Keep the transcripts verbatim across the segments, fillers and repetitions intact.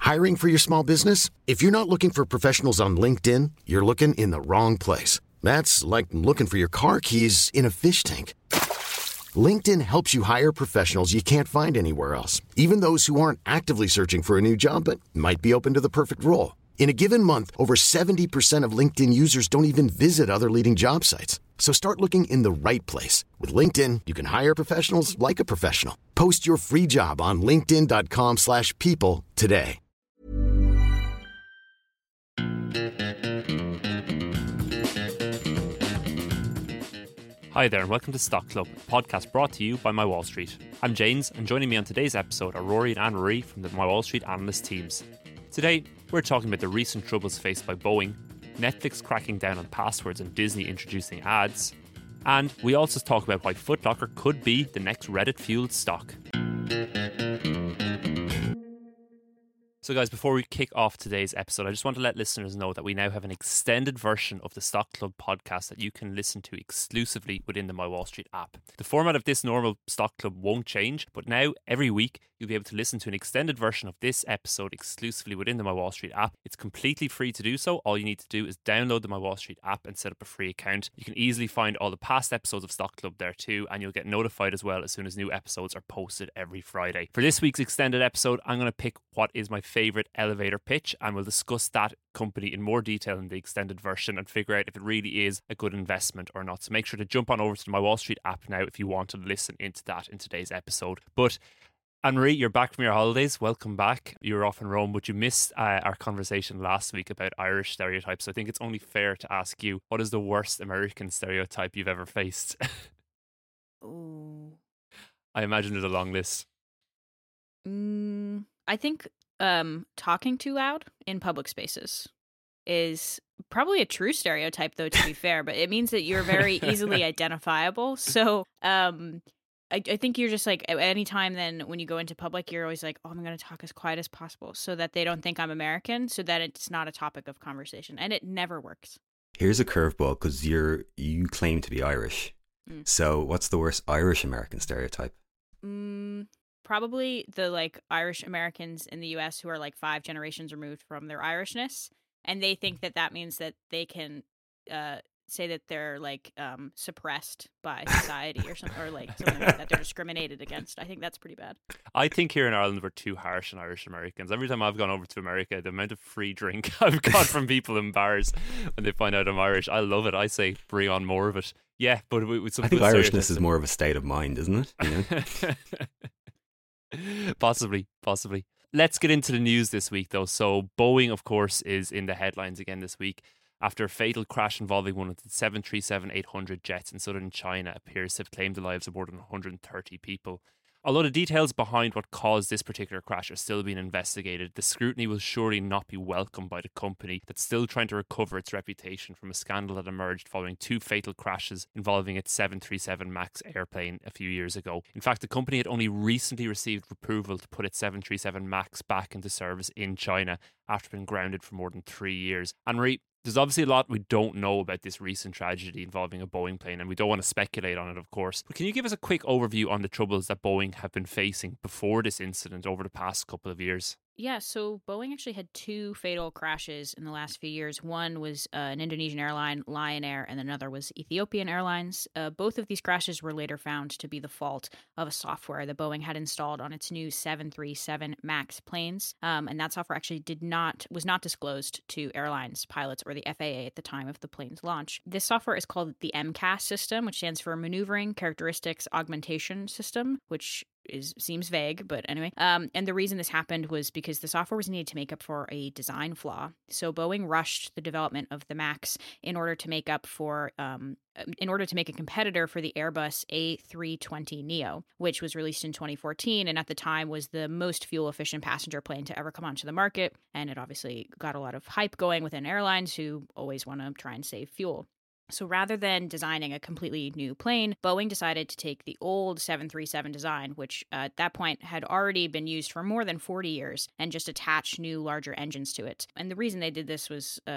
Hiring for your small business? If you're not looking for professionals on LinkedIn, you're looking in the wrong place. That's like looking for your car keys in a fish tank. LinkedIn helps you hire professionals you can't find anywhere else, even those who aren't actively searching for a new job but might be open to the perfect role. In a given month, over seventy percent of LinkedIn users don't even visit other leading job sites. So start looking in the right place. With LinkedIn, you can hire professionals like a professional. Post your free job on linkedin.com slash people today. Hi there and welcome to Stock Club, a podcast brought to you by My Wall Street. I'm James, and joining me on today's episode are Rory and Anne-Marie from the My Wall Street analyst teams. Today, we're talking about the recent troubles faced by Boeing, Netflix cracking down on passwords and Disney introducing ads, and we also talk about why Foot Locker could be the next Reddit-fueled stock. So guys, before we kick off today's episode, I just want to let listeners know that we now have an extended version of the Stock Club podcast that you can listen to exclusively within the My Wall Street app. The format of this normal Stock Club won't change, but now every week you'll be able to listen to an extended version of this episode exclusively within the My Wall Street app. It's completely free to do so. All you need to do is download the My Wall Street app and set up a free account. You can easily find all the past episodes of Stock Club there too, and you'll get notified as well as soon as new episodes are posted every Friday. For this week's extended episode, I'm going to pick what is my favorite elevator pitch, and we'll discuss that company in more detail in the extended version and figure out if it really is a good investment or not. So make sure to jump on over to the My Wall Street app now if you want to listen into that in today's episode. But Anne-Marie, you're back from your holidays. Welcome back. You were off in Rome, but you missed uh, our conversation last week about Irish stereotypes. So I think it's only fair to ask you, what is the worst American stereotype you've ever faced? Ooh. I imagine there's a long list. Mm, I think um, talking too loud in public spaces is probably a true stereotype, though, to be fair, but it means that you're very easily identifiable. So um, I, I think you're just like, at any time then when you go into public, you're always like, oh, I'm going to talk as quiet as possible so that they don't think I'm American, so that it's not a topic of conversation. And it never works. Here's a curveball, because you're you claim to be Irish. Mm. So what's the worst Irish American stereotype? Mm, probably the like Irish Americans in the U S who are like five generations removed from their Irishness. And they think that that means that they can uh, say that they're like um, suppressed by society or something, or like something like that. They're discriminated against. I think that's pretty bad. I think here in Ireland we're too harsh on Irish Americans. Every time I've gone over to America, the amount of free drink I've got from people in bars when they find out I'm Irish, I love it. I say bring on more of it. Yeah, but with, with some I think good Irishness is more of a state of mind, isn't it? You know? possibly, possibly. Let's get into the news this week, though. So Boeing, of course, is in the headlines again this week after a fatal crash involving one of the seven thirty-seven eight hundred jets in southern China appears to have claimed the lives of more than one hundred thirty people. Although the details behind what caused this particular crash are still being investigated, the scrutiny will surely not be welcomed by the company that's still trying to recover its reputation from a scandal that emerged following two fatal crashes involving its seven thirty-seven MAX airplane a few years ago. In fact, the company had only recently received approval to put its seven thirty-seven MAX back into service in China after being grounded for more than three years. Anne-Marie, there's obviously a lot we don't know about this recent tragedy involving a Boeing plane, and we don't want to speculate on it, of course. But can you give us a quick overview on the troubles that Boeing have been facing before this incident over the past couple of years? Yeah, so Boeing actually had two fatal crashes in the last few years. One was uh, an Indonesian airline, Lion Air, and another was Ethiopian Airlines. Uh, both of these crashes were later found to be the fault of a software that Boeing had installed on its new seven thirty-seven MAX planes, um, and that software actually did not was not disclosed to airlines, pilots, or the F A A at the time of the plane's launch. This software is called the M C A S system, which stands for Maneuvering Characteristics Augmentation System, which is seems vague, but anyway. Um, and the reason this happened was because the software was needed to make up for a design flaw. So Boeing rushed the development of the MAX in order to make up for, um, in order to make a competitor for the Airbus A three twenty neo, which was released in twenty fourteen and at the time was the most fuel-efficient passenger plane to ever come onto the market. And it obviously got a lot of hype going within airlines who always want to try and save fuel. So rather than designing a completely new plane, Boeing decided to take the old seven thirty-seven design, which uh, at that point had already been used for more than forty years, and just attach new, larger engines to it. And the reason they did this was uh,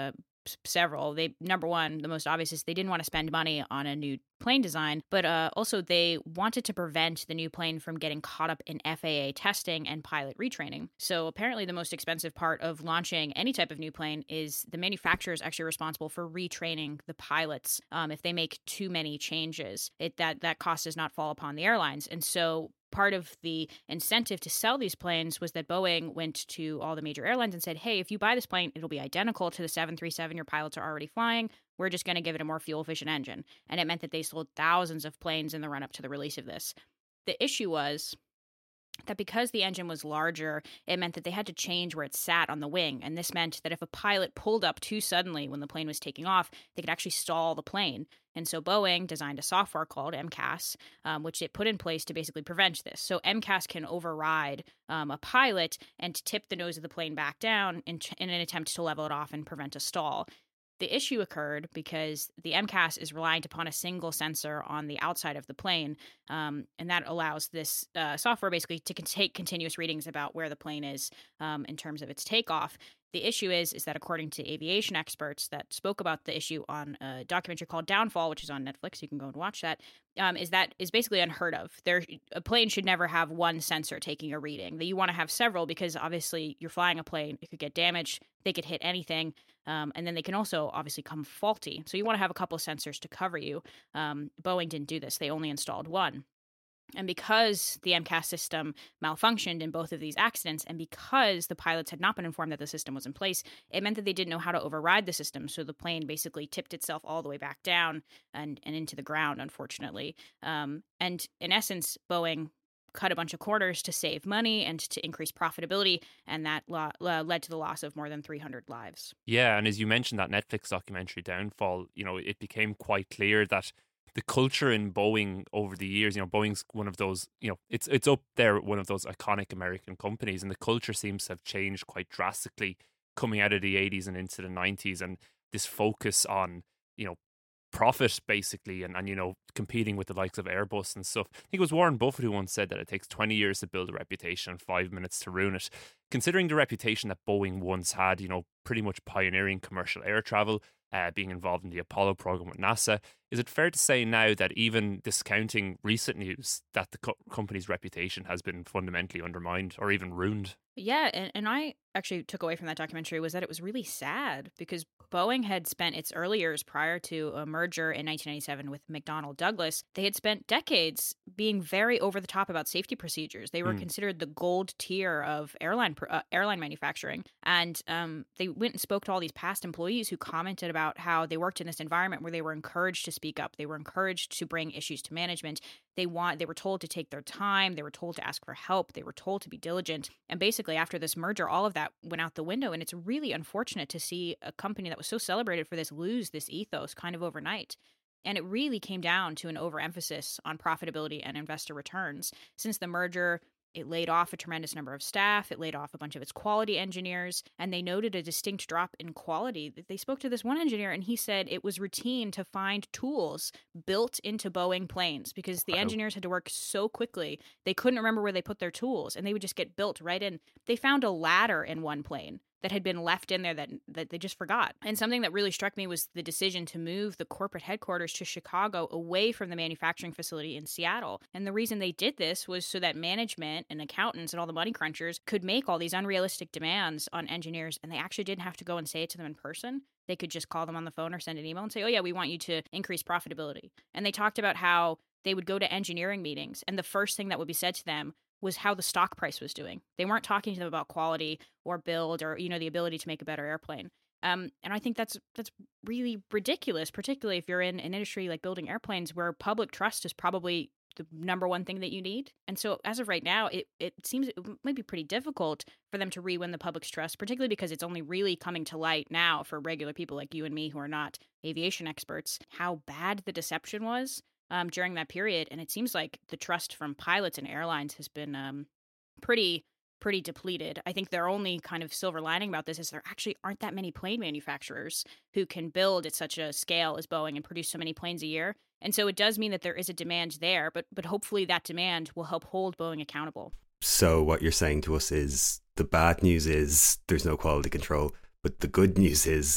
several. They number one, the most obvious is they didn't want to spend money on a new plane design, but uh, also they wanted to prevent the new plane from getting caught up in F A A testing and pilot retraining. So apparently the most expensive part of launching any type of new plane is the manufacturer is actually responsible for retraining the pilots. Um, if they make too many changes, it that that cost does not fall upon the airlines. And so part of the incentive to sell these planes was that Boeing went to all the major airlines and said, hey, if you buy this plane, it'll be identical to the seven thirty-seven your pilots are already flying. We're just going to give it a more fuel-efficient engine. And it meant that they sold thousands of planes in the run-up to the release of this. The issue was that because the engine was larger, it meant that they had to change where it sat on the wing. And this meant that if a pilot pulled up too suddenly when the plane was taking off, they could actually stall the plane. And so Boeing designed a software called M C A S, um, which it put in place to basically prevent this. So M C A S can override um, a pilot and tip the nose of the plane back down in, in an attempt to level it off and prevent a stall. The issue occurred because the M C A S is reliant upon a single sensor on the outside of the plane, um, and that allows this uh, software basically to con- take continuous readings about where the plane is um, in terms of its takeoff. The issue is, is that according to aviation experts that spoke about the issue on a documentary called Downfall, which is on Netflix, you can go and watch that, um, is that is basically unheard of. There, a plane should never have one sensor taking a reading. That you want to have several because obviously you're flying a plane, it could get damaged, they could hit anything, um, and then they can also obviously come faulty. So you want to have a couple of sensors to cover you. Um, Boeing didn't do this. They only installed one. And because the M C A S system malfunctioned in both of these accidents, and because the pilots had not been informed that the system was in place, it meant that they didn't know how to override the system. So the plane basically tipped itself all the way back down and, and into the ground, unfortunately. Um, and in essence, Boeing cut a bunch of corners to save money and to increase profitability, and that lo- uh, led to the loss of more than three hundred lives. Yeah, and as you mentioned, that Netflix documentary Downfall, you know, it became quite clear that the culture in Boeing over the years, you know, Boeing's one of those, you know, it's it's up there with one of those iconic American companies, and the culture seems to have changed quite drastically coming out of the eighties and into the nineties, and this focus on, you know, profit basically, and, and you know, competing with the likes of Airbus and stuff. I think it was Warren Buffett who once said that it takes twenty years to build a reputation and five minutes to ruin it. Considering the reputation that Boeing once had, you know, pretty much pioneering commercial air travel, Uh, being involved in the Apollo program with NASA, is it fair to say now that even discounting recent news that the co- company's reputation has been fundamentally undermined or even ruined? Yeah, and, and I actually took away from that documentary was that it was really sad because Boeing had spent its early years prior to a merger in nineteen ninety-seven with McDonnell Douglas. They had spent decades being very over the top about safety procedures. They were mm. considered the gold tier of airline uh, airline manufacturing. And um, they went and spoke to all these past employees who commented about how they worked in this environment where they were encouraged to speak up. They were encouraged to bring issues to management. They want they were told to take their time. They were told to ask for help. They were told to be diligent. And basically, after this merger, all of that went out the window. And it's really unfortunate to see a company that was so celebrated for this lose this ethos kind of overnight. And it really came down to an overemphasis on profitability and investor returns. Since the merger, it laid off a tremendous number of staff. It laid off a bunch of its quality engineers, and they noted a distinct drop in quality. They spoke to this one engineer, and he said it was routine to find tools built into Boeing planes because the engineers had to work so quickly. They couldn't remember where they put their tools, and they would just get built right in. They found a ladder in one plane that had been left in there that that they just forgot. And something that really struck me was the decision to move the corporate headquarters to Chicago away from the manufacturing facility in Seattle. And the reason they did this was so that management and accountants and all the money crunchers could make all these unrealistic demands on engineers, and they actually didn't have to go and say it to them in person. They could just call them on the phone or send an email and say, oh yeah, we want you to increase profitability. And they talked about how they would go to engineering meetings, and the first thing that would be said to them was how the stock price was doing. They weren't talking to them about quality or build or, you know, the ability to make a better airplane. Um, and I think that's that's really ridiculous, particularly if you're in an industry like building airplanes where public trust is probably the number one thing that you need. And so as of right now, it, it seems it might be pretty difficult for them to re-win the public's trust, particularly because it's only really coming to light now for regular people like you and me who are not aviation experts, how bad the deception was Um, during that period. And it seems like the trust from pilots and airlines has been um, pretty, pretty depleted. I think their only kind of silver lining about this is there actually aren't that many plane manufacturers who can build at such a scale as Boeing and produce so many planes a year. And so it does mean that there is a demand there, but but hopefully that demand will help hold Boeing accountable. So what you're saying to us is the bad news is there's no quality control, but the good news is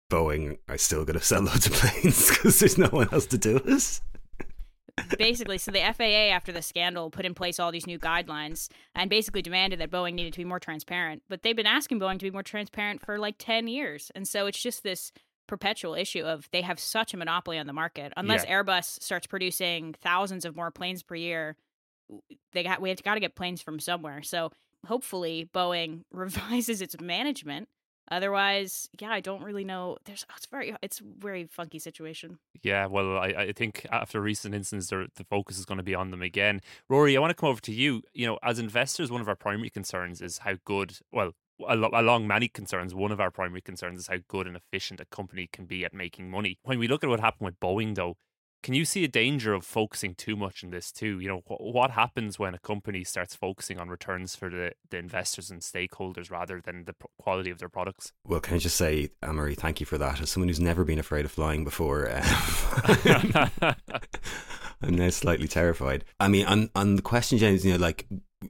Boeing are still going to sell loads of planes because there's no one else to do it. Basically, so the F A A, after the scandal, put in place all these new guidelines and basically demanded that Boeing needed to be more transparent. But they've been asking Boeing to be more transparent for like ten years. And so it's just this perpetual issue of they have such a monopoly on the market. Unless Yeah. Airbus starts producing thousands of more planes per year, they got we have got to get planes from somewhere. So hopefully Boeing revises its management. Otherwise, yeah, I don't really know. There's it's very it's a very funky situation. Yeah, well, I, I think after recent incidents, the the focus is going to be on them again. Rory, I want to come over to you. You know, as investors, one of our primary concerns is how good, well, al- along many concerns, one of our primary concerns is how good and efficient a company can be at making money. When we look at what happened with Boeing, though, can you see a danger of focusing too much on this too? You know, wh- what happens when a company starts focusing on returns for the, the investors and stakeholders rather than the p- quality of their products? Well, can I just say, Anne-Marie, thank you for that. As someone who's never been afraid of flying before, um, I'm now slightly terrified. I mean, on, on the question, James, you know, like,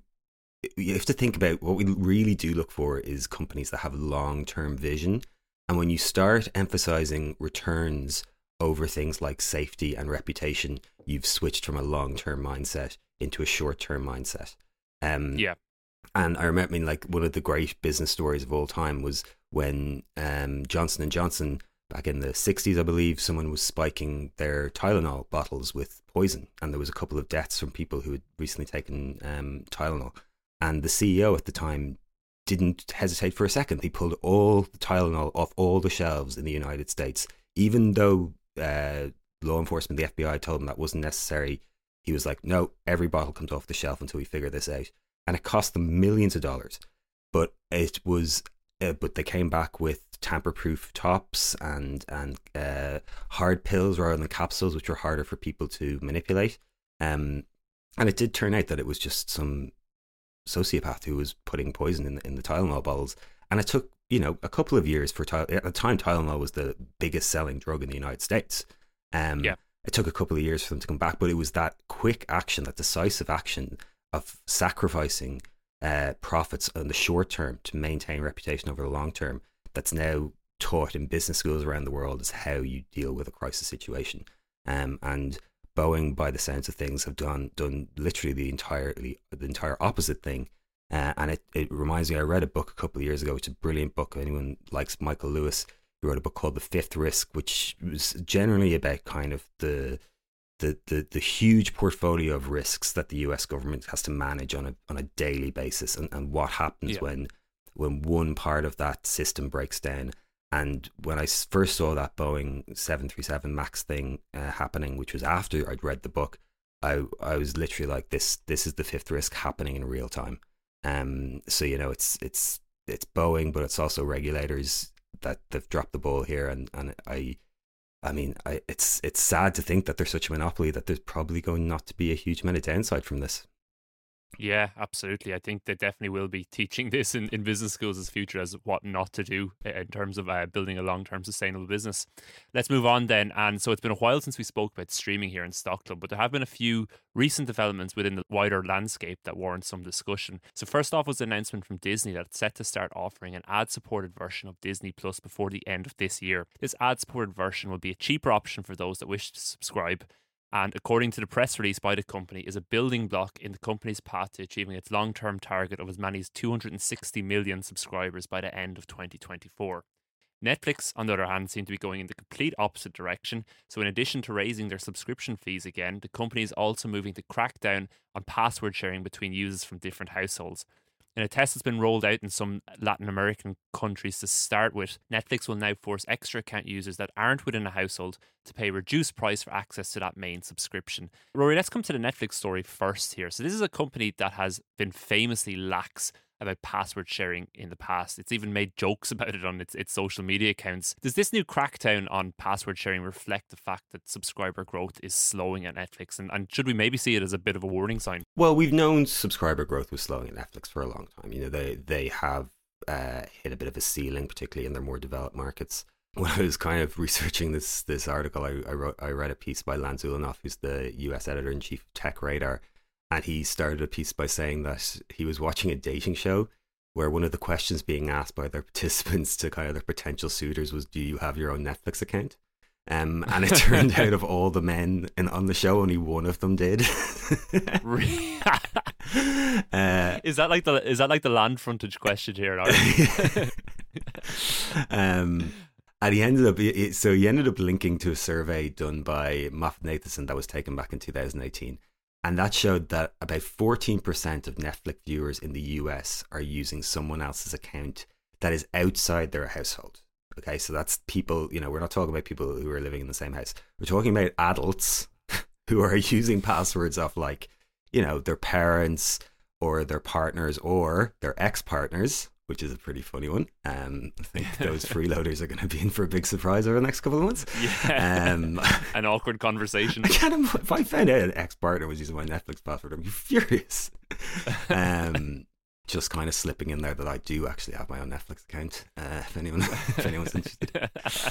you have to think about what we really do look for is companies that have long-term vision. And when you start emphasizing returns over things like safety and reputation, you've switched from a long-term mindset into a short-term mindset. Um, yeah. And I remember, I mean, like one of the great business stories of all time was when um, Johnson and Johnson, back in the sixties, I believe, someone was spiking their Tylenol bottles with poison. And there was a couple of deaths from people who had recently taken um, Tylenol. And the C E O at the time didn't hesitate for a second. He pulled all the Tylenol off all the shelves in the United States, even though uh, law enforcement, the F B I, told him that wasn't necessary. He was like, no, every bottle comes off the shelf until we figure this out. And it cost them millions of dollars. But it was, uh, but they came back with tamper-proof tops and and uh, hard pills rather than capsules, which were harder for people to manipulate. Um, and it did turn out that it was just some sociopath who was putting poison in the, in the Tylenol bottles. And it took, you know, a couple of years for Tylenol. At the time, Tylenol was the biggest selling drug in the United States. Um, yeah. It took a couple of years for them to come back, but it was that quick action, that decisive action of sacrificing uh, profits in the short term to maintain reputation over the long term that's now taught in business schools around the world as how you deal with a crisis situation. Um, and Boeing, by the sounds of things, have done done literally the entirely the entire opposite thing. Uh, and it, it reminds me, I read a book a couple of years ago. It's a brilliant book. Anyone likes Michael Lewis, he wrote a book called The Fifth Risk, which was generally about kind of the the the, the huge portfolio of risks that the U S government has to manage on a on a daily basis, and, and what happens Yeah. when when one part of that system breaks down. And when I first saw that Boeing seven thirty-seven MAX thing uh, happening, which was after I'd read the book, I I was literally like, this this is the fifth risk happening in real time. Um, so you know, it's it's it's Boeing, but it's also regulators that they've dropped the ball here, and and I, I mean, I it's it's sad to think that there's such a monopoly that there's probably going not to be a huge amount of downside from this. Yeah, absolutely. I think they definitely will be teaching this in, in business schools as future as what not to do in terms of uh, building a long-term sustainable business. Let's move on then. And so it's been a while since we spoke about streaming here in Stock Club, but there have been a few recent developments within the wider landscape that warrant some discussion. So first off was the announcement from Disney that it's set to start offering an ad-supported version of Disney Plus before the end of this year. This ad-supported version will be a cheaper option for those that wish to subscribe, and according to the press release by the company, is a building block in the company's path to achieving its long-term target of as many as two hundred sixty million subscribers by the end of twenty twenty-four. Netflix, on the other hand, seem to be going in the complete opposite direction. So in addition to raising their subscription fees again, the company is also moving to crack down on password sharing between users from different households. In a test that's been rolled out in some Latin American countries to start with, Netflix will now force extra account users that aren't within a household to pay a reduced price for access to that main subscription. Rory, let's come to the Netflix story first here. So this is a company that has been famously lax about password sharing in the past. It's even made jokes about it on its, its social media accounts. Does this new crackdown on password sharing reflect the fact that subscriber growth is slowing at Netflix? And, and should we maybe see it as a bit of a warning sign? Well, we've known subscriber growth was slowing at Netflix for a long time. You know, they they have uh, hit a bit of a ceiling, particularly in their more developed markets. When I was kind of researching this this article, I, I wrote I read a piece by Lance Ulanoff, who's the U S editor in chief of Tech Radar, and he started a piece by saying that he was watching a dating show where one of the questions being asked by their participants to kind of their potential suitors was, do you have your own Netflix account? Um, and it turned out of all the men in, on the show, only one of them did. uh, is that like the is that like the land frontage question here in Ireland? um, and he ended up so he ended up linking to a survey done by Moffat-Nathanson that was taken back in two thousand eighteen, and that showed that about fourteen percent of Netflix viewers in the U S are using someone else's account that is outside their household. Okay, so that's people, you know, we're not talking about people who are living in the same house. We're talking about adults who are using passwords of, like, you know, their parents or their partners or their ex-partners, which is a pretty funny one. Um, I think those freeloaders are going to be in for a big surprise over the next couple of months. Yeah, um, an awkward conversation. I can't, if I found out an ex-partner was using my Netflix password, I'd be furious. Um, just kind of slipping in there that I do actually have my own Netflix account, uh, if anyone if anyone's interested.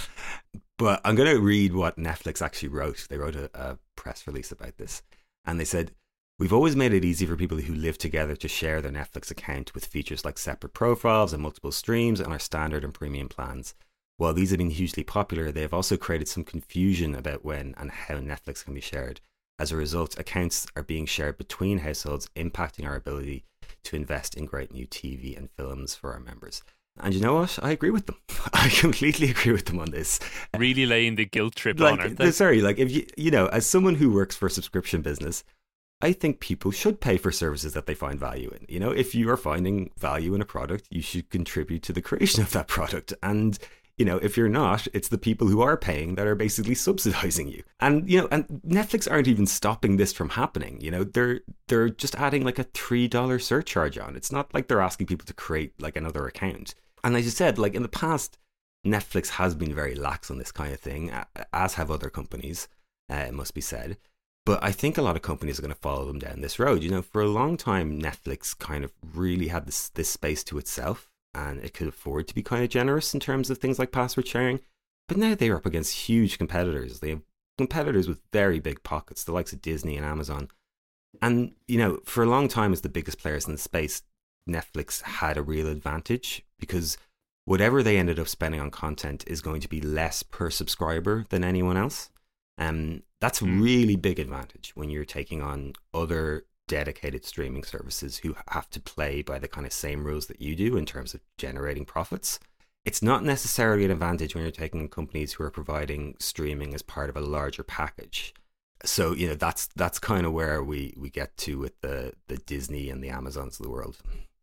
But I'm going to read what Netflix actually wrote. They wrote a, a press release about this, and they said, "We've always made it easy for people who live together to share their Netflix account with features like separate profiles and multiple streams on our standard and premium plans. While these have been hugely popular, they have also created some confusion about when and how Netflix can be shared. As a result, accounts are being shared between households, impacting our ability to invest in great new T V and films for our members." And you know what? I agree with them. I completely agree with them on this. Really laying the guilt trip like, on, aren't they? Sorry, like, if you, you know, as someone who works for a subscription business, I think people should pay for services that they find value in. You know, if you are finding value in a product, you should contribute to the creation of that product. And, you know, if you're not, it's the people who are paying that are basically subsidizing you. And, you know, and Netflix aren't even stopping this from happening. You know, they're they're just adding like a three dollars surcharge on. It's not like they're asking people to create like another account. And as you said, like in the past, Netflix has been very lax on this kind of thing, as have other companies, uh, it must be said. But I think a lot of companies are going to follow them down this road. You know, for a long time, Netflix kind of really had this this space to itself, and it could afford to be kind of generous in terms of things like password sharing. But now they're up against huge competitors. They have competitors with very big pockets, the likes of Disney and Amazon. And, you know, for a long time as the biggest players in the space, Netflix had a real advantage because whatever they ended up spending on content is going to be less per subscriber than anyone else. Um, that's a really big advantage when you're taking on other dedicated streaming services who have to play by the kind of same rules that you do in terms of generating profits. It's not necessarily an advantage when you're taking on companies who are providing streaming as part of a larger package. So, you know, that's that's kind of where we, we get to with the, the Disney and the Amazons of the world.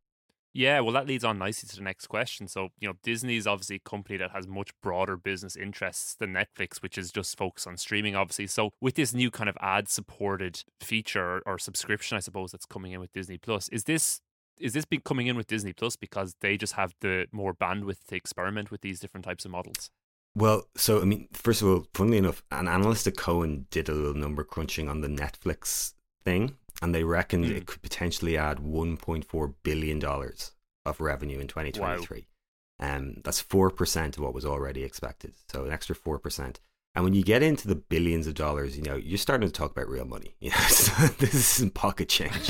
Yeah, well, that leads on nicely to the next question. So, you know, Disney is obviously a company that has much broader business interests than Netflix, which is just focused on streaming, obviously. So with this new kind of ad-supported feature or subscription, I suppose, that's coming in with Disney Plus, is this is this be coming in with Disney Plus because they just have the more bandwidth to experiment with these different types of models? Well, so, I mean, first of all, funnily enough, an analyst at Cohen did a little number crunching on the Netflix thing, and they reckoned mm. it could potentially add one point four billion dollars of revenue in twenty twenty-three. Wow. Um, that's four percent of what was already expected, so an extra four percent. And when you get into the billions of dollars, you know, you're starting to talk about real money. You know, so this isn't pocket change.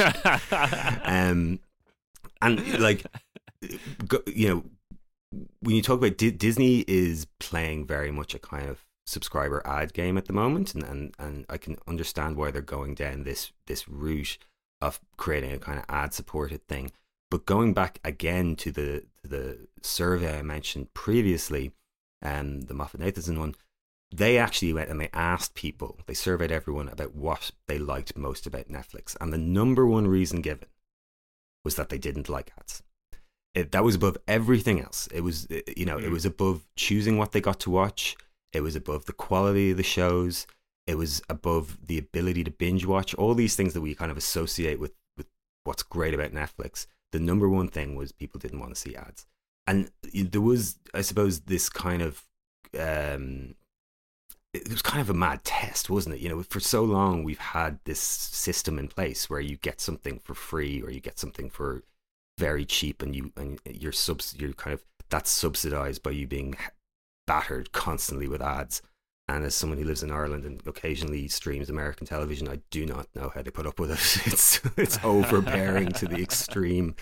um, and, like, you know, when you talk about D- Disney is playing very much a kind of subscriber ad game at the moment, and, and and I can understand why they're going down this this route of creating a kind of ad supported thing. But going back again to the to the survey I mentioned previously, um, the Moffat-Nathanson one, they actually went and they asked people, they surveyed everyone about what they liked most about Netflix, and the number one reason given was that they didn't like ads. It, that was above everything else. It was, you know, mm. it was above choosing what they got to watch. It was above the quality of the shows. It was above the ability to binge watch. All these things that we kind of associate with, with what's great about Netflix. The number one thing was people didn't want to see ads. And there was, I suppose, this kind of, um, it was kind of a mad test, wasn't it? You know, for so long we've had this system in place where you get something for free or you get something for very cheap, and you and you're subs you're kind of that's subsidized by you being battered constantly with ads. And as someone who lives in Ireland and occasionally streams American television, I do not know how they put up with it. It's it's overbearing to the extreme.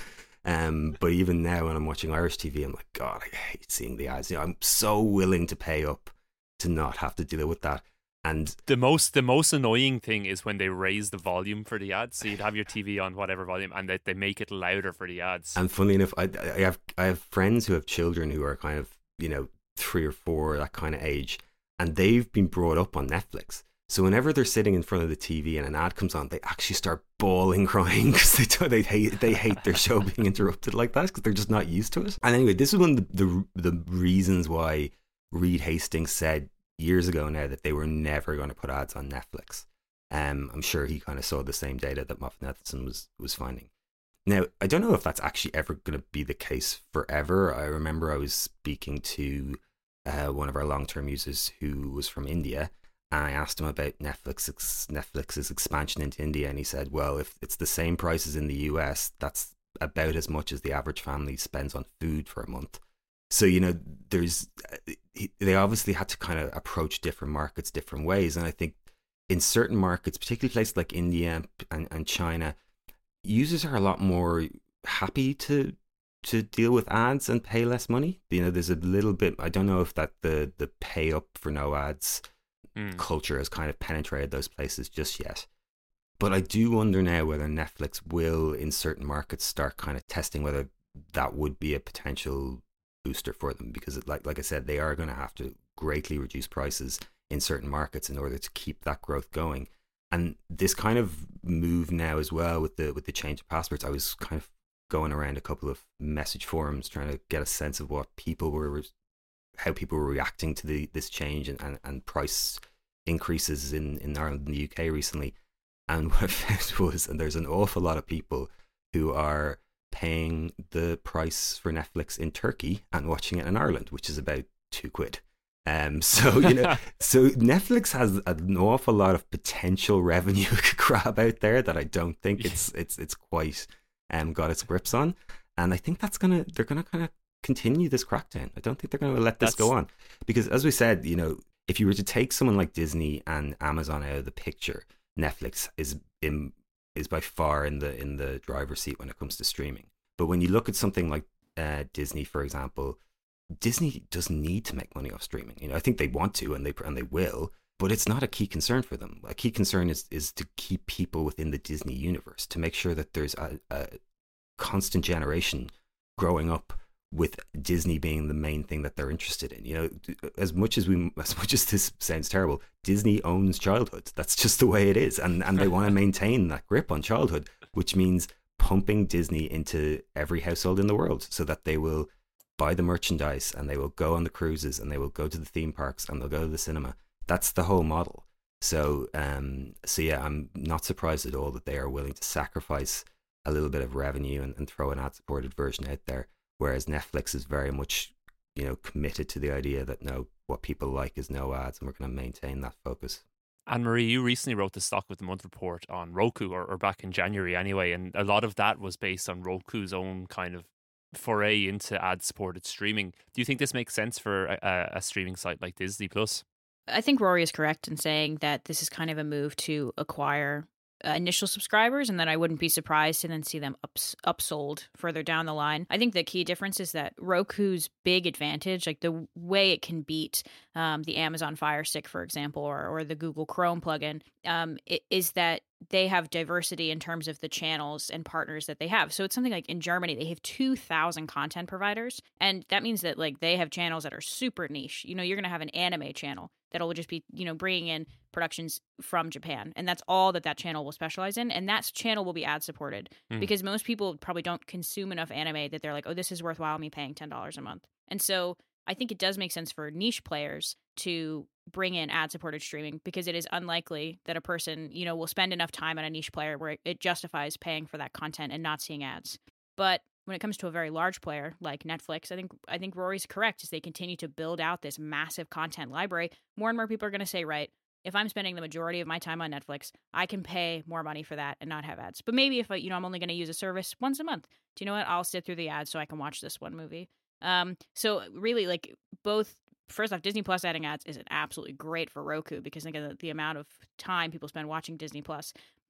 Um, but even now, when I'm watching Irish T V, I'm like, God, I hate seeing the ads. You know, I'm so willing to pay up to not have to deal with that. And the most the most annoying thing is when they raise the volume for the ads. So you'd have your T V on whatever volume, and they they make it louder for the ads. And funnily enough, I I have I have friends who have children who are kind of, you know, three or four, that kind of age, and they've been brought up on Netflix. So whenever they're sitting in front of the T V and an ad comes on, they actually start bawling, crying because they do, they hate they hate their show being interrupted like that because they're just not used to it. And anyway, this is one of the the, the reasons why Reed Hastings said years ago now that they were never going to put ads on Netflix. Um, I'm sure he kind of saw the same data that Moffat Nathanson was was finding. Now, I don't know if that's actually ever going to be the case forever. I remember I was speaking to uh, one of our long-term users who was from India, and I asked him about Netflix Netflix's expansion into India, and he said, well, if it's the same prices in the U S, that's about as much as the average family spends on food for a month. So, you know, there's they obviously had to kind of approach different markets different ways. And I think in certain markets, particularly places like India and, and China, users are a lot more happy to to deal with ads and pay less money. You know, there's a little bit, I don't know if that the, the pay up for no ads mm. culture has kind of penetrated those places just yet. But I do wonder now whether Netflix will, in certain markets, start kind of testing whether that would be a potential booster for them, because it, like like I said, they are going to have to greatly reduce prices in certain markets in order to keep that growth going. And this kind of move now as well with the with the change of passwords, I was kind of going around a couple of message forums trying to get a sense of what people were, how people were reacting to the this change and, and, and price increases in, in Ireland and the U K recently. And what I found was, and there's an awful lot of people who are paying the price for Netflix in Turkey and watching it in Ireland, which is about two quid. Um, so you know, so Netflix has an awful lot of potential revenue it could grab out there that I don't think it's it's it's quite um got its grips on, and I think that's gonna they're gonna kind of continue this crackdown. I don't think they're gonna let this that's... go on, because as we said, you know, if you were to take someone like Disney and Amazon out of the picture, Netflix is in is by far in the in the driver's seat when it comes to streaming. But when you look at something like uh, Disney, for example, Disney doesn't need to make money off streaming. You know, I think they want to, and they and they will, but it's not a key concern for them. A key concern is is to keep people within the Disney universe, to make sure that there's a, a constant generation growing up with Disney being the main thing that they're interested in. You know, as much as we, as much as this sounds terrible, Disney owns childhood. That's just the way it is, and and they want to maintain that grip on childhood, which means pumping Disney into every household in the world, so that they will buy the merchandise and they will go on the cruises and they will go to the theme parks and they'll go to the cinema. That's the whole model. So, um, so yeah, I'm not surprised at all that they are willing to sacrifice a little bit of revenue and, and throw an ad-supported version out there. Whereas Netflix is very much, you know, committed to the idea that no, what people like is no ads, and we're going to maintain that focus. Anne-Marie, you recently wrote the Stock of the Month report on Roku, or, or back in January anyway, and a lot of that was based on Roku's own kind of foray into ad-supported streaming. Do you think this makes sense for a, a streaming site like Disney Plus? I think Rory is correct in saying that this is kind of a move to acquire Uh, initial subscribers, and then I wouldn't be surprised to then see them ups, upsold further down the line. I think the key difference is that Roku's big advantage, like the way it can beat um, the Amazon Fire Stick, for example, or, or the Google Chrome plugin, um, it, is that they have diversity in terms of the channels and partners that they have. So it's something like in Germany, they have two thousand content providers, and that means that like they have channels that are super niche. You know, you're going to have an anime channel that'll just be, you know, bringing in productions from Japan. And that's all that that channel will specialize in. And that channel will be ad supported mm. because most people probably don't consume enough anime that they're like, oh, this is worthwhile me paying ten dollars a month. And so I think it does make sense for niche players to bring in ad supported streaming, because it is unlikely that a person, you know, will spend enough time on a niche player where it justifies paying for that content and not seeing ads. But when it comes to a very large player like Netflix, I think I think Rory's correct. As they continue to build out this massive content library, more and more people are going to say, right, if I'm spending the majority of my time on Netflix, I can pay more money for that and not have ads. But maybe if I, you know, I'm only going to use a service once a month, do you know what? I'll sit through the ads so I can watch this one movie. Um, so really, like both. First off, Disney Plus adding ads is absolutely great for Roku, because think of the, the amount of time people spend watching Disney Plus.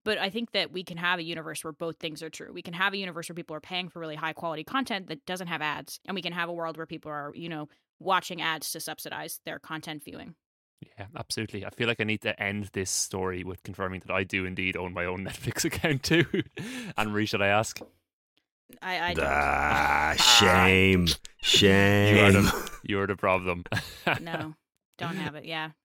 But I think that we can have a universe where both things are true. We can have a universe where people are paying for really high quality content that doesn't have ads. And we can have a world where people are, you know, watching ads to subsidize their content viewing. Yeah, absolutely. I feel like I need to end this story with confirming that I do indeed own my own Netflix account too. Anne-Marie, should I ask? I, I don't. Ah, shame. Shame. You are the, you are the problem. No, don't have it. Yeah.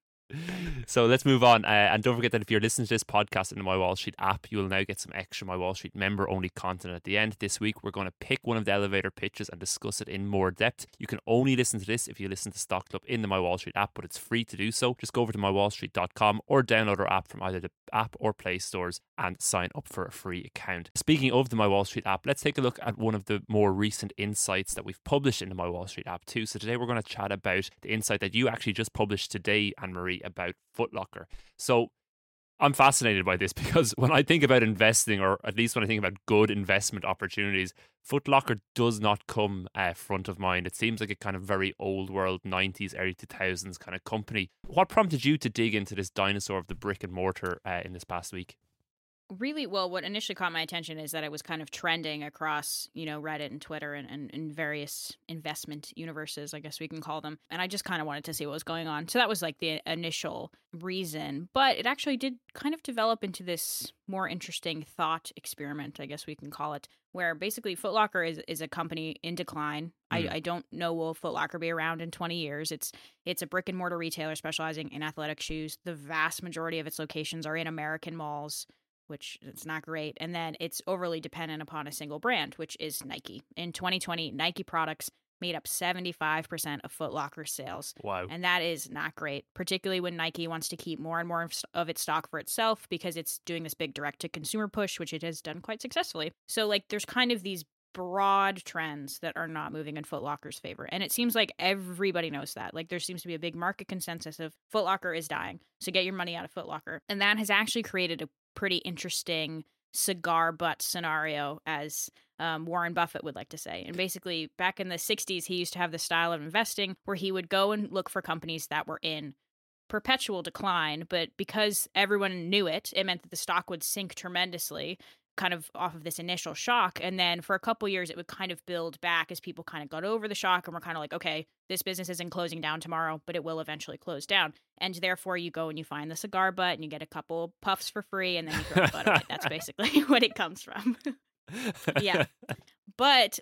So let's move on. Uh, and don't forget that if you're listening to this podcast in the My Wall Street app, you will now get some extra My Wall Street member-only content at the end. This week, we're going to pick one of the elevator pitches and discuss it in more depth. You can only listen to this if you listen to Stock Club in the My Wall Street app, but it's free to do so. Just go over to my wall street dot com or download our app from either the app or Play stores and sign up for a free account. Speaking of the My Wall Street app, let's take a look at one of the more recent insights that we've published in the My Wall Street app too. So today, we're going to chat about the insight that you actually just published today, Anne-Marie, about Foot Locker. So I'm fascinated by this because when I think about investing, or at least when I think about good investment opportunities, Foot Locker does not come uh, front of mind. It seems like a kind of very old world nineties, early two thousands kind of company. What prompted you to dig into this dinosaur of the brick and mortar uh, in this past week? Really, well, what initially caught my attention is that it was kind of trending across, you know, Reddit and Twitter and, and, and various investment universes, I guess we can call them. And I just kind of wanted to see what was going on. So that was like the initial reason. But it actually did kind of develop into this more interesting thought experiment, I guess we can call it, where basically Foot Locker is, is a company in decline. Mm. I, I don't know will Foot Locker be around in twenty years. It's it's a brick and mortar retailer specializing in athletic shoes. The vast majority of its locations are in American malls, which it's not great. And then it's overly dependent upon a single brand, which is Nike. In twenty twenty, Nike products made up seventy-five percent of Foot Locker sales. Wow. And that is not great, particularly when Nike wants to keep more and more of its stock for itself because it's doing this big direct-to-consumer push, which it has done quite successfully. So, like, there's kind of these broad trends that are not moving in Foot Locker's favor. And it seems like everybody knows that. Like, there seems to be a big market consensus of Foot Locker is dying, so get your money out of Foot Locker. And that has actually created a pretty interesting cigar butt scenario, as um, Warren Buffett would like to say. And basically, back in the sixties, he used to have the style of investing where he would go and look for companies that were in perpetual decline. But because everyone knew it, it meant that the stock would sink tremendously, kind of off of this initial shock. And then for a couple years, it would kind of build back as people kind of got over the shock and were kind of like, okay, this business isn't closing down tomorrow, but it will eventually close down. And therefore, you go and you find the cigar butt and you get a couple puffs for free and then you throw the butt away. That's basically what it comes from. Yeah. But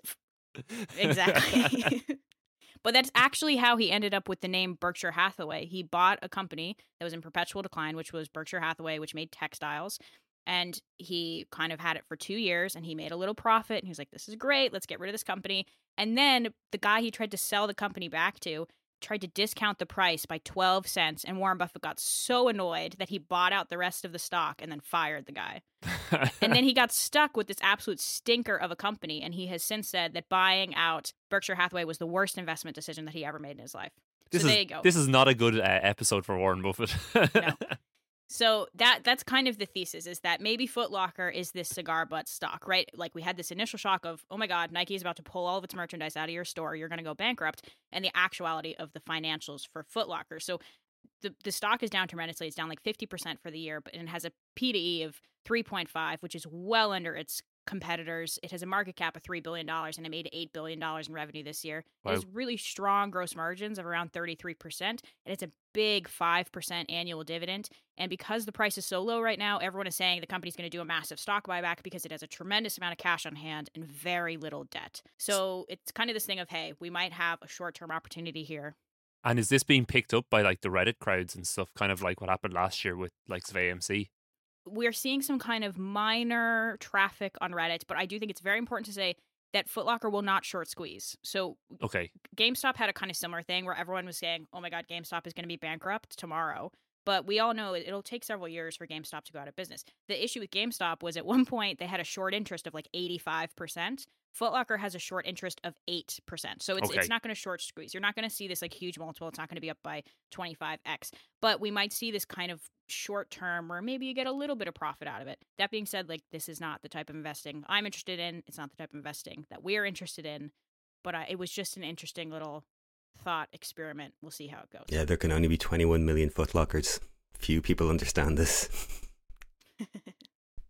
exactly. But that's actually how he ended up with the name Berkshire Hathaway. He bought a company that was in perpetual decline, which was Berkshire Hathaway, which made textiles. And he kind of had it for two years and he made a little profit. And he was like, this is great. Let's get rid of this company. And then the guy he tried to sell the company back to tried to discount the price by twelve cents. And Warren Buffett got so annoyed that he bought out the rest of the stock and then fired the guy. And then he got stuck with this absolute stinker of a company. And he has since said that buying out Berkshire Hathaway was the worst investment decision that he ever made in his life. This so is, there you go. This is not a good uh, episode for Warren Buffett. No. So that that's kind of the thesis, is that maybe Foot Locker is this cigar butt stock, right? Like we had this initial shock of, oh my God, Nike is about to pull all of its merchandise out of your store. You're going to go bankrupt. And the actuality of the financials for Foot Locker. So the, the stock is down tremendously. It's down like fifty percent for the year, but it has a P to E of three point five, which is well under its competitors. It has a market cap of three billion dollars and it made eight billion dollars in revenue this year. Wow. It has really strong gross margins of around thirty-three percent. And it's a big five percent annual dividend. And because the price is so low right now, everyone is saying the company's going to do a massive stock buyback because it has a tremendous amount of cash on hand and very little debt. So it's kind of this thing of, hey, we might have a short-term opportunity here. And is this being picked up by like the Reddit crowds and stuff, kind of like what happened last year with like A M C? We're seeing some kind of minor traffic on Reddit, but I do think it's very important to say that Foot Locker will not short squeeze. So okay. GameStop had a kind of similar thing where everyone was saying, oh my God, GameStop is going to be bankrupt tomorrow. But we all know it'll take several years for GameStop to go out of business. The issue with GameStop was at one point they had a short interest of like eighty-five percent. Foot Locker has a short interest of eight percent. So it's okay. it's not going to short squeeze. You're not going to see this like huge multiple. It's not going to be up by twenty-five x. But we might see this kind of short term where maybe you get a little bit of profit out of it. That being said, like this is not the type of investing I'm interested in. It's not the type of investing that we're interested in. But uh, it was just an interesting little thought experiment. We'll see how it goes. Yeah, there can only be twenty-one million Foot Lockers. Few people understand this.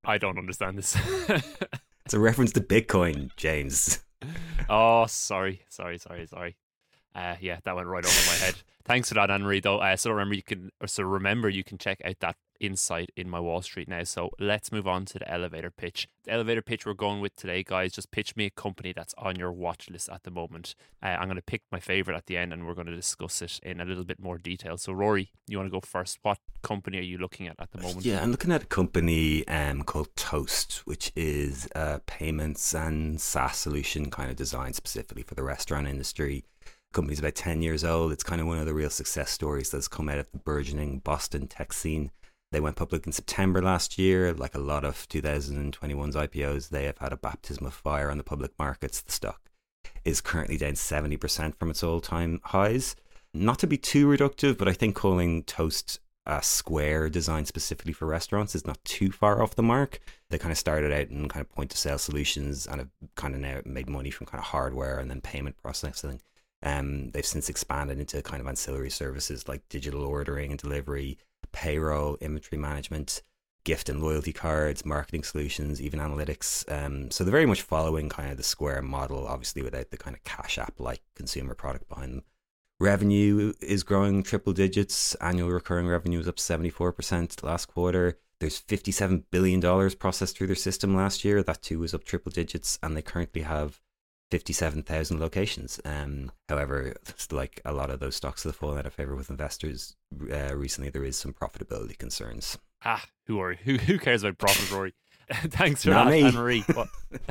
I don't understand this. It's a reference to Bitcoin, James. Oh, sorry, sorry, sorry, sorry. Uh, yeah, that went right over my head. Thanks for that, Anne-Marie. Though, uh, so remember you can, or so remember you can check out that insight in my Wall Street now. So let's move on to the elevator pitch. The elevator pitch we're going with today, guys. Just pitch me a company that's on your watch list at the moment. Uh, I'm going to pick my favorite at the end, and we're going to discuss it in a little bit more detail. So, Rory, you want to go first? What company are you looking at at the moment? Yeah, I'm looking at a company um, called Toast, which is a payments and SaaS solution kind of designed specifically for the restaurant industry. The company's about ten years old. It's kind of one of the real success stories that's come out of the burgeoning Boston tech scene. They went public in September last year. Like a lot of twenty twenty-one's I P Os, they have had a baptism of fire on the public markets. The stock is currently down seventy percent from its all-time highs. Not to be too reductive, but I think calling Toast a Square designed specifically for restaurants is not too far off the mark. They kind of started out in kind of point-of-sale solutions and have kind of now made money from kind of hardware and then payment processing. Um, they've since expanded into kind of ancillary services like digital ordering and delivery, payroll, inventory management, gift and loyalty cards, marketing solutions, even analytics. Um, so they're very much following kind of the Square model, obviously without the kind of Cash App-like consumer product behind them. Revenue is growing triple digits. Annual recurring revenue is up seventy-four percent last quarter. There's fifty-seven billion dollars processed through their system last year. That too was up triple digits, and they currently have fifty-seven thousand locations. Um, however, like a lot of those stocks that have fallen out of favor with investors uh, recently, there is some profitability concerns. Ah, who are who? Who cares about profit, Rory? Thanks for Not that, me. Anne-Marie. What...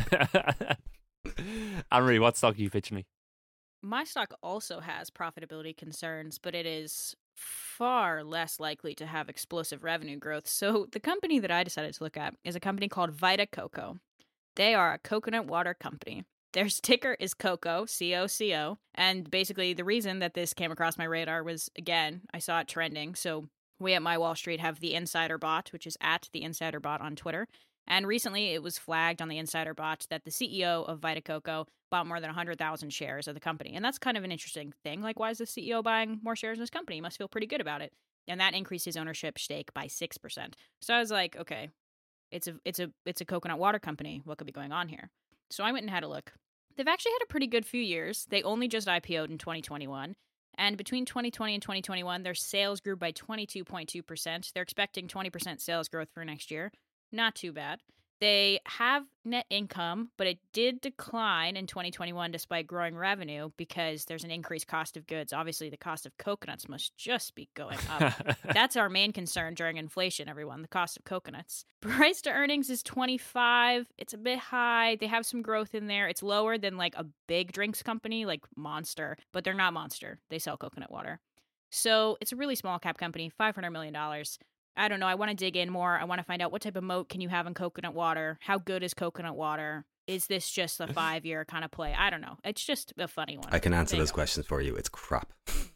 Anne-Marie, what stock are you pitching me? My stock also has profitability concerns, but it is far less likely to have explosive revenue growth. So the company that I decided to look at is a company called Vita Coco. They are a coconut water company. Their ticker is COCO, C O C O. And basically the reason that this came across my radar was, again, I saw it trending. So we at My Wall Street have the Insider Bot, which is at the Insider Bot on Twitter. And recently it was flagged on the Insider Bot that the C E O of Vita Coco bought more than one hundred thousand shares of the company. And that's kind of an interesting thing. Like, why is the C E O buying more shares in this company? He must feel pretty good about it. And that increased his ownership stake by six percent. So I was like, okay, it's a it's a it's a coconut water company. What could be going on here? So I went and had a look. They've actually had a pretty good few years. They only just I P O'd in twenty twenty-one. And between twenty twenty and twenty twenty-one, their sales grew by twenty-two point two percent. They're expecting twenty percent sales growth for next year. Not too bad. They have net income, but it did decline in twenty twenty-one despite growing revenue because there's an increased cost of goods. Obviously, the cost of coconuts must just be going up. That's our main concern during inflation, everyone, the cost of coconuts. Price to earnings is twenty-five. It's a bit high. They have some growth in there. It's lower than like a big drinks company like Monster, but they're not Monster. They sell coconut water. So it's a really small cap company, five hundred million dollars. I don't know. I want to dig in more. I want to find out what type of moat can you have in coconut water? How good is coconut water? Is this just a five-year kind of play? I don't know. It's just a funny one. I can answer There you those go. questions for you. It's crap.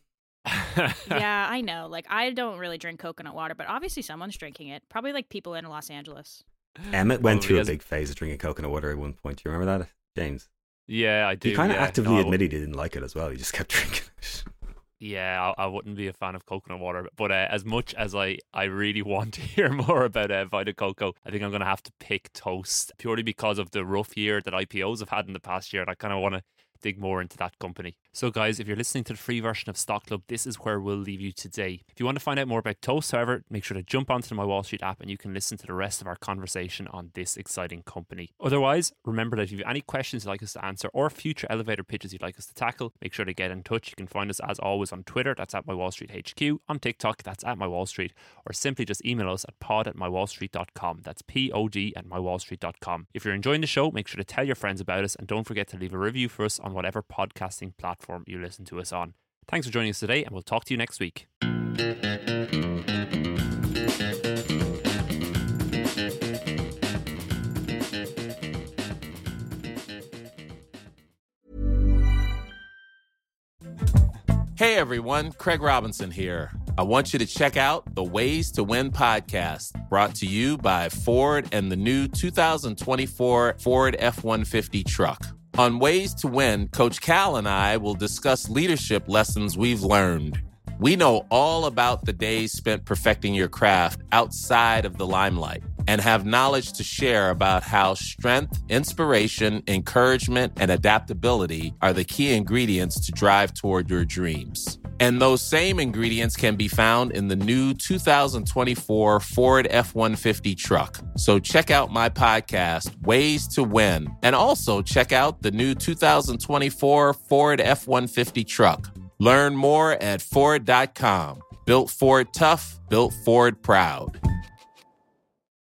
Yeah, I know. Like, I don't really drink coconut water, but obviously someone's drinking it. Probably like people in Los Angeles. Emmett went Well, through a because- big phase of drinking coconut water at one point. Do you remember that, James? Yeah, I do. He kind of yeah. actively No, I admitted he didn't like it as well. He just kept drinking it. Yeah, I, I wouldn't be a fan of coconut water, but uh, as much as I, I really want to hear more about uh, Vita Coco, I think I'm going to have to pick Toast purely because of the rough year that I P Os have had in the past year, and I kind of want to dig more into that company. So guys, if you're listening to the free version of Stock Club, this is where we'll leave you today. If you want to find out more about Toast, however, make sure to jump onto the My Wall Street app and you can listen to the rest of our conversation on this exciting company. Otherwise, remember that if you have any questions you'd like us to answer or future elevator pitches you'd like us to tackle, make sure to get in touch. You can find us as always on Twitter, that's at My Wall Street H Q, on TikTok, that's at My Wall Street, or simply just email us at pod at my wall street dot com. That's P O D at my wall street dot com. If you're enjoying the show, make sure to tell your friends about us and don't forget to leave a review for us on whatever podcasting platform you listen to us on. Thanks for joining us today, and we'll talk to you next week. Hey everyone, Craig Robinson here. I want you to check out the Ways to Win podcast, brought to you by Ford and the new two thousand twenty-four Ford F one fifty truck. On Ways to Win, Coach Cal and I will discuss leadership lessons we've learned. We know all about the days spent perfecting your craft outside of the limelight. and have knowledge to share about how strength, inspiration, encouragement, and adaptability are the key ingredients to drive toward your dreams. And those same ingredients can be found in the new two thousand twenty-four Ford F one fifty truck. So check out my podcast, Ways to Win, and also check out the new two thousand twenty-four Ford F one fifty truck. Learn more at Ford dot com. Built Ford tough, built Ford proud.